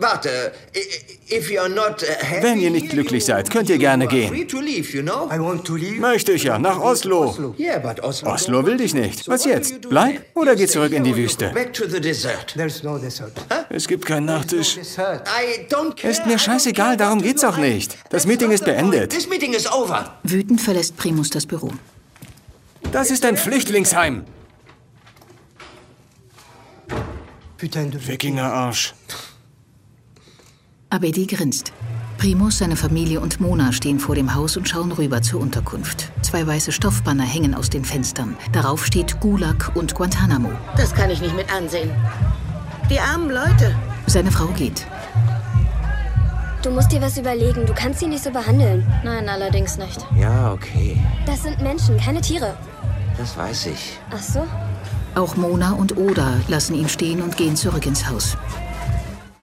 Warte, Wenn ihr nicht glücklich seid, könnt ihr gerne gehen. Möchte ich ja, nach Oslo. Oslo will dich nicht. Was jetzt? Bleib oder geh zurück in die Wüste? Es gibt keinen Nachtisch. Ist mir scheißegal, darum geht's auch nicht. Das Meeting ist beendet. Wütend verlässt Primus das Büro. Das ist ein Flüchtlingsheim. Wikingerarsch. Abedi grinst. Primus, seine Familie und Mona stehen vor dem Haus und schauen rüber zur Unterkunft. 2 weiße Stoffbanner hängen aus den Fenstern. Darauf steht Gulag und Guantanamo. Das kann ich nicht mit ansehen. Die armen Leute. Seine Frau geht. Du musst dir was überlegen. Du kannst sie nicht so behandeln. Nein, allerdings nicht. Ja, okay. Das sind Menschen, keine Tiere. Das weiß ich. Ach so? Auch Mona und Oda lassen ihn stehen und gehen zurück ins Haus.